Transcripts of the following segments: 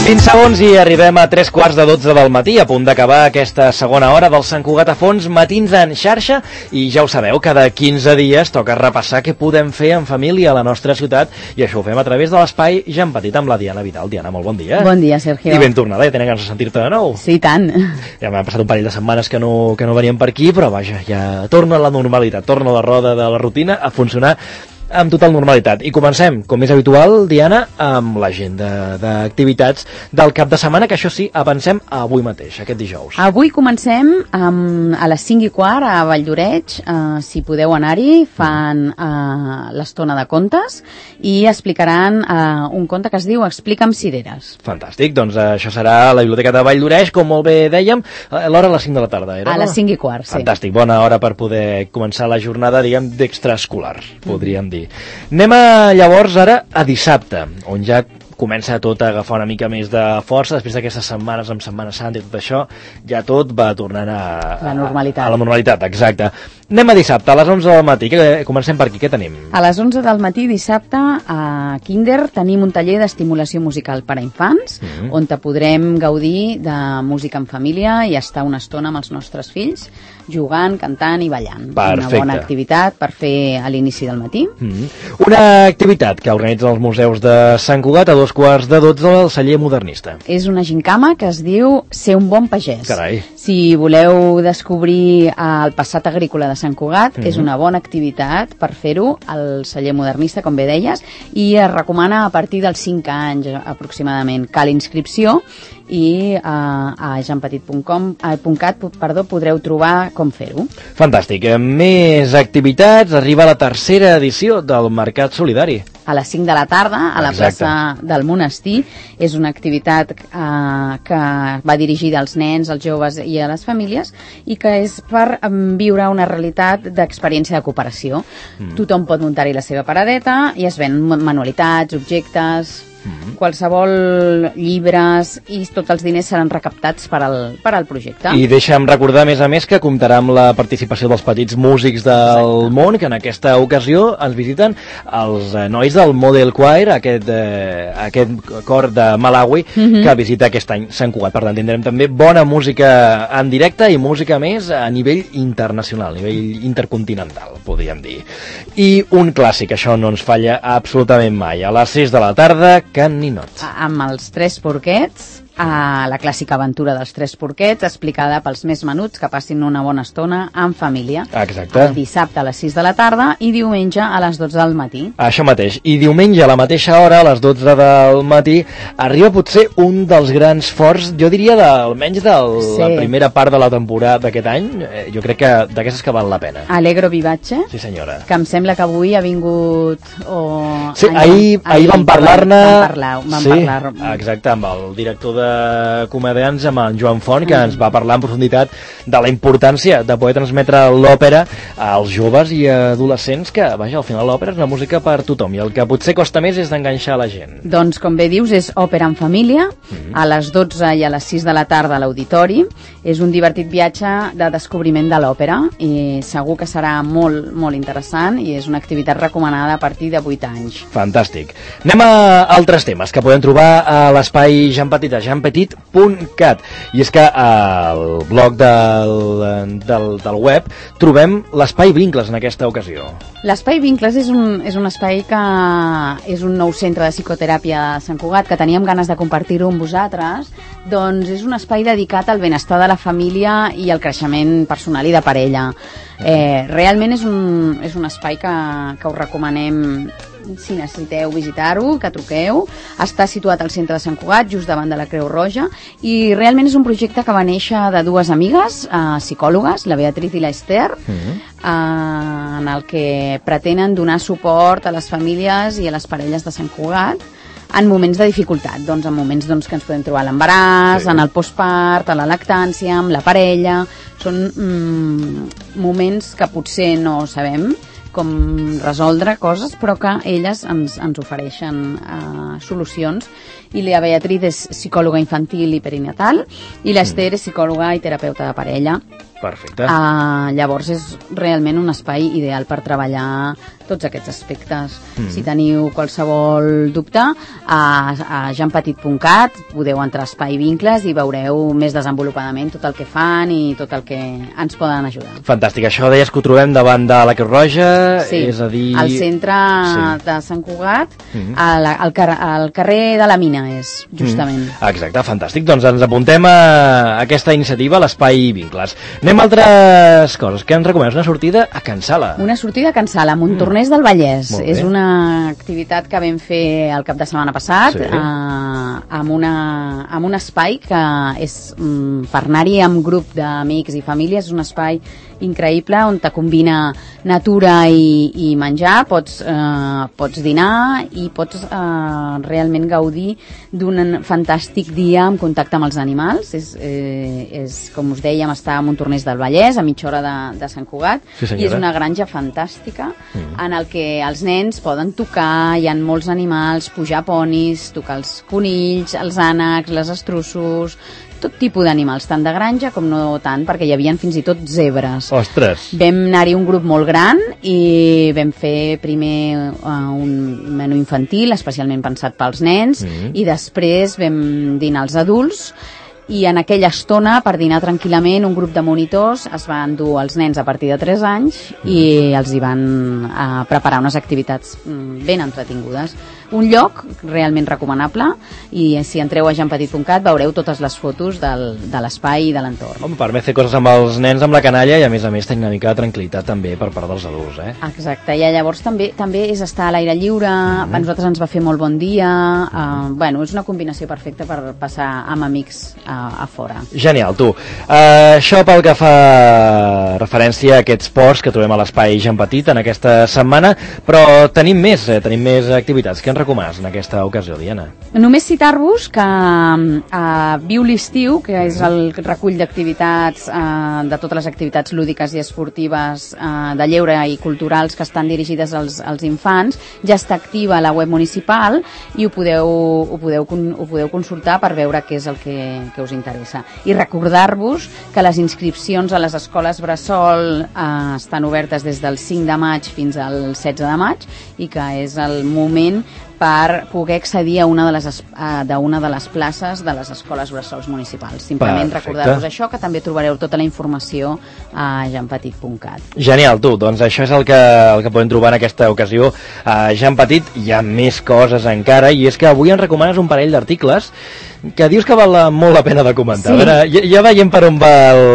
20 segons i arribem a 3:15 del matí, a punt d'acabar aquesta segona hora del Sant Cugat a Fons, matins en xarxa, i ja ho sabeu, cada 15 dies toca repassar què podem fer en família a la nostra ciutat, i això ho fem a través de l'espai Jan Petit amb la Diana Vidal. Diana, molt bon dia. Bon dia, Sergio. I ben tornada, ja tenen ganes de sentir-te de nou. Sí, tant. Ja m'han passat un parell de setmanes que no veníem per aquí, però vaja, ja torna la normalitat, torna la roda de la rutina a funcionar amb total normalitat. I comencem, com és habitual, Diana, amb l'agenda d'activitats del cap de setmana, que això sí, avancem avui mateix, aquest dijous. Avui comencem a les 5:15 a Valldoreix. Si podeu anar-hi, fan l'estona de contes i explicaran un conte que es diu Explica'm cireres. Fantàstic, doncs això serà a la Biblioteca de Valldoreix, com molt bé dèiem, l'hora a les 5 de la tarda, era? A les 5:15, sí. Fantàstic, bona hora per poder començar la jornada, diguem, d'extraescolar, podríem dir. Anem llavors ara a dissabte, on ja comença tot a agafar una mica més de força, després d'aquestes setmanes amb Setmana Santa i tot això, ja tot va tornant a la normalitat. A la normalitat, exacte. Anem a dissabte, a les 11 del matí, comencem per aquí, què tenim? A les 11 del matí dissabte a Kinder tenim un taller d'estimulació musical per a infants, on podrem gaudir de música en família i estar una estona amb els nostres fills, jugant, cantant i ballant. Perfecte. Una bona activitat per fer a l'inici del matí. Una activitat que organitzen els museus de Sant Cugat a 11:15 al celler modernista. És una gincama que es diu Ser un bon pagès. Carai. Si voleu descobrir el passat agrícola de Sant Cugat, és una bona activitat per fer-ho al celler modernista, com bé deies, i es recomana a partir dels 5 anys aproximadament. Cal inscripció i a janpetit.cat podreu trobar com fer-ho. Fantàstic. Més activitats. Arriba la tercera edició del Mercat Solidari. A les 5 de la tarda, a la plaça del Monestir. És una activitat que va dirigida als nens, als joves i a les famílies, i que és per viure una realitat d'experiència de cooperació. Tothom pot muntar-hi la seva paradeta i es ven manualitats, objectes, qualsevol llibres, i tots els diners seran recaptats per al projecte. I deixa'm recordar, a més, que comptarà amb la participació dels petits músics del món, que en aquesta ocasió ens visiten els nois del Model Choir, aquest cor de Malawi, que visita aquest any Sant Cugat. Per tant, tindrem també bona música en directe i música més a nivell internacional, a nivell intercontinental, podríem dir. I un clàssic, això no ens falla absolutament mai. A les 6 de la tarda, Can Ninots. Amb els 3 porquets, la clàssica aventura dels 3 porquets, explicada pels més menuts, que passin una bona estona en família. Exacte. El dissabte a les 6 de la tarda i diumenge a les 12 del matí. Això mateix. I diumenge a la mateixa hora, a les 12 del matí, arriba potser un dels grans forts, jo diria, almenys de la primera part de la temporada d'aquest any. Jo crec que d'aquestes que val la pena. Allegro Vivace. Sí, senyora. Que em sembla que avui ha vingut... Sí, ahir vam parlar-ne... Vam parlar. Exacte, amb el director de comedians, amb en Joan Font, que ens va parlar en profunditat de la importància de poder transmetre l'òpera als joves i adolescents, que, vaja, al final l'òpera és una música per tothom, i el que potser costa més és d'enganxar la gent. Doncs, com bé dius, és òpera en família, a les 12 i a les 6 de la tarda a l'auditori. És un divertit viatge de descobriment de l'òpera, i segur que serà molt, molt interessant, i és una activitat recomanada a partir de 8 anys. Fantàstic. Anem a altres temes que podem trobar a l'espai Jan Petit, a janpetit.cat. I és que al blog del web trobem l'espai Vincles en aquesta ocasió. L'espai Vincles és un espai que és un nou centre de psicoteràpia a Sant Cugat, que teníem ganes de compartir-ho amb vosaltres. Doncs és un espai dedicat al benestar de la família i al creixement personal i de parella. Realment és un espai que us recomanem. Si necessiteu visitar-ho, que truqueu. Està situat al centre de Sant Cugat, just davant de la Creu Roja, i realment és un projecte que va néixer de dues amigues, psicòlogues, la Beatriz i l'Esther, en el que pretenen donar suport a les famílies i a les parelles de Sant Cugat en moments de dificultat, en moments que ens podem trobar a l'embaràs, en el postpart, a la lactància, amb la parella. Són moments que potser no sabem com resoldre coses, però que elles ens ofereixen solucions. I la Beatriz és psicòloga infantil i perinatal, i l'Esther és psicòloga i terapeuta de parella. Perfecte. Llavors és realment un espai ideal per treballar tots aquests aspectes. Si teniu qualsevol dubte, a janpetit.cat podeu entrar a Espai Vincles i veureu més desenvolupadament tot el que fan i tot el que ens poden ajudar. Fantàstic. Això deies que ho trobem davant de la Creu Roja, és a dir... al centre de Sant Cugat, al carrer de la Mina és, justament. Exacte, fantàstic. Doncs ens apuntem a aquesta iniciativa, l'Espai Vincles. Anem a altres coses. Què ens recomanes? Una sortida a Can Sala. Una sortida a Can Sala, a Montornès del Vallès. És una activitat que vam fer el cap de setmana passat, amb un espai que és per anar-hi amb grup d'amics i famílies. És un espai increïble on te combina natura i menjar. Pots dinar i pots realment gaudir d'un fantàstic dia en contacte amb els animals. És com us dèiem, està a Montornès del Vallès, a mitja hora de Sant Cugat, i és una granja fantàstica en el que els nens poden tocar, hi ha molts animals, pujar ponis, tocar els conills, els ànecs, les estruços, tot tipus d'animals, tant de granja com no tant, perquè hi havia fins i tot zebres. Ostres! Vam anar-hi un grup molt gran i vam fer primer un menú infantil, especialment pensat pels nens, i després vam dinar els adults, i en aquella estona, per dinar tranquil·lament, un grup de monitors es van dur els nens a partir de 3 anys i els hi van preparar unes activitats ben entretingudes. Un lloc realment recomanable, i si entreu a janpetit.cat veureu totes les fotos de l'espai i de l'entorn. Home, permet fer coses amb els nens, amb la canalla, i a més tenir una mica de tranquil·litat també per part dels adults, Exacte, i llavors també és estar a l'aire lliure. A nosaltres ens va fer molt bon dia. És una combinació perfecta per passar amb amics a fora. Genial, tu. Això pel que fa referència a aquests ports que trobem a l'espai Jean Petit en aquesta setmana, però tenim més activitats. Què ens recomanes en aquesta ocasió, Diana? Només citar-vos que Viu l'Estiu, que és el recull d'activitats, de totes les activitats lúdiques i esportives de lleure i culturals que estan dirigides als infants, ja està activa a la web municipal i ho podeu consultar per veure què és el que us interessa. I recordar-vos que les inscripcions a les escoles bressol estan obertes des del 5 de maig fins al 16 de maig i que és el moment per poder accedir a una de les places de les escoles bressols municipals. Simplement recordar-vos això, que també trobareu tota la informació a janpetit.cat. Genial, tu. Doncs això és el que podem trobar en aquesta ocasió a Jean Petit. Hi ha més coses encara, i és que avui ens recomanes un parell d'articles que dius que val molt la pena de comentar. Sí. Veure, ja veiem per on va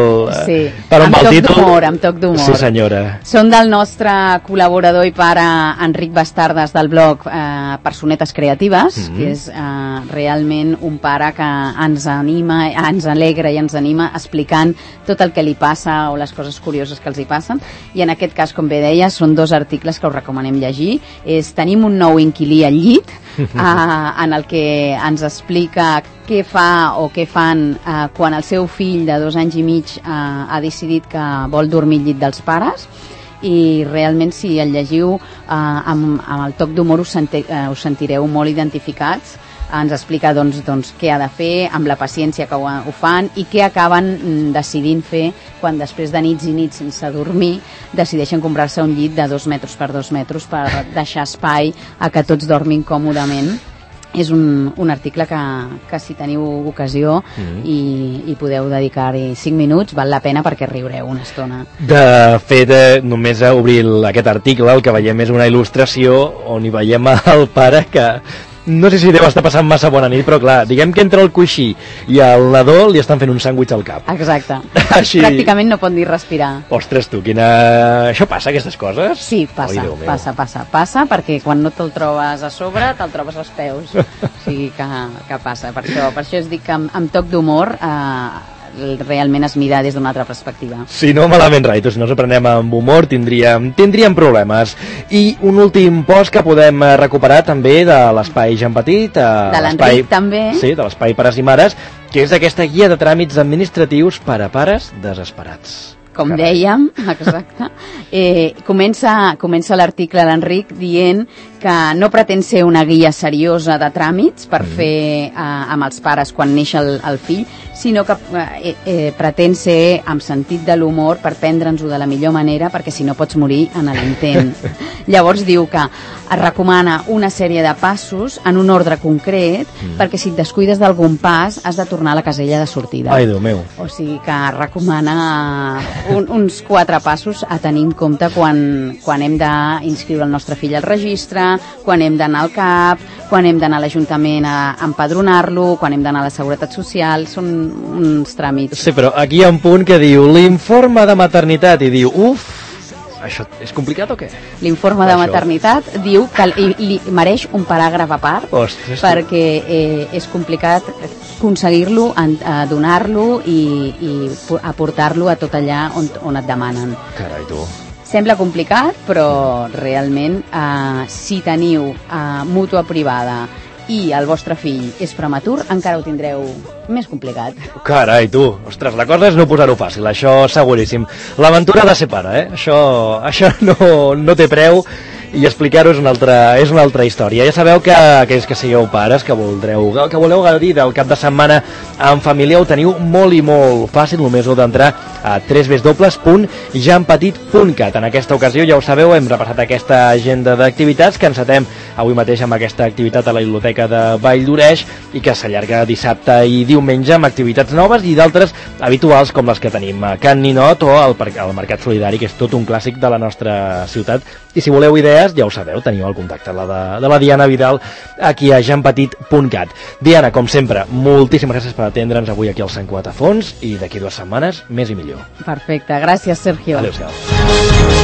el títol. Amb toc d'humor. Sí, senyora. Són del nostre col·laborador i pare Enric Bastardes del blog Personetes Creatives, que és realment un pare que ens anima, ens alegra i ens anima explicant tot el que li passa o les coses curioses que els hi passen. I en aquest cas, com bé deia, són 2 articles que us recomanem llegir. Tenim un nou inquilí al llit, en el que ens explica què fa o què fan quan el seu fill de 2 anys i mig ha decidit que vol dormir al llit dels pares, i realment si el llegiu amb el toc d'humor us sentireu molt identificats. Ens explica doncs, què ha de fer, amb la paciència que ho fan, i què acaben decidint fer quan després de nits i nits sense dormir decideixen comprar-se un llit de 2 metres per 2 metres per deixar espai a que tots dormin còmodament. És un article que si teniu ocasió i podeu dedicar-hi 5 minuts, val la pena perquè riureu una estona. De fet, només a obrir aquest article el que veiem és una il·lustració on hi veiem el pare que no sé si deu estar passant massa bona nit, però clar, diguem que entre el coixí i el nadó li estan fent un sàndwich al cap. Exacte. Així... Pràcticament no pot ni respirar. Ostres, tu, Això passa, aquestes coses? Sí, passa, perquè quan no te'l trobes a sobre, te'l trobes als peus. O sigui que passa. Per això us dic que amb toc d'humor realment es mira des d'una altra perspectiva. Si no, malament rai, si no ens aprenem amb humor tindríem problemes. I un últim post que podem recuperar també de l'espai Jean Petit, de l'Enric també. Sí, de l'espai Pares i Mares, que és aquesta guia de tràmits administratius per a pares desesperats. Com dèiem, exacte. Comença l'article l'Enric dient que no pretén ser una guia seriosa de tràmits per fer amb els pares quan neix el fill, sinó que pretén ser amb sentit de l'humor per prendre'ns-ho de la millor manera, perquè si no pots morir en l'intent. Llavors diu que es recomana una sèrie de passos en un ordre concret, perquè si et descuides d'algun pas has de tornar a la casella de sortida. Ai, Déu meu. O sigui que recomana uns 4 passos a tenir en compte quan hem d'inscriure el nostre fill al registre, quan hem d'anar al CAP, quan hem d'anar a l'Ajuntament a empadronar-lo, quan hem d'anar a la Seguretat Social. Són uns tràmits. Sí, però aquí hi ha un punt que diu l'informe de maternitat i diu, això és complicat o què? L'informe de maternitat diu que li mereix un paràgraf a part. Ostres, perquè és complicat aconseguir-lo, donar-lo i aportar-lo a tot allà on et demanen. Carai, tu. Sembla complicat, però realment si teniu mútua privada i el vostre fill és prematur, encara ho tindreu més complicat. Carai, tu. Ostres, la cosa és no posar-ho fàcil, això seguríssim. L'aventura de ser pare, Això no té preu, i explicar-ho és una altra història. Ja sabeu que aquells que sigueu pares, que voleu gaudir del cap de setmana en família, ho teniu molt i molt fàcil. Només heu d'entrar a www.janpetit.cat. En aquesta ocasió, ja ho sabeu, hem repassat aquesta agenda d'activitats que encetem avui mateix amb aquesta activitat a la Biblioteca de Vall d'Oreix i que s'allarga dissabte i diumenge amb activitats noves i d'altres habituals com les que tenim a Can Ninot o al Mercat Solidari, que és tot un clàssic de la nostra ciutat. I si voleu idees, ja ho sabeu, teniu el contacte de la Diana Vidal aquí a janpetit.cat. Diana, com sempre, moltíssimes gràcies per atendre'ns avui aquí al Sant Cugat a Fons i d'aquí 2 setmanes més i millor. Perfecte, gràcies Sergio. Adéu-siau.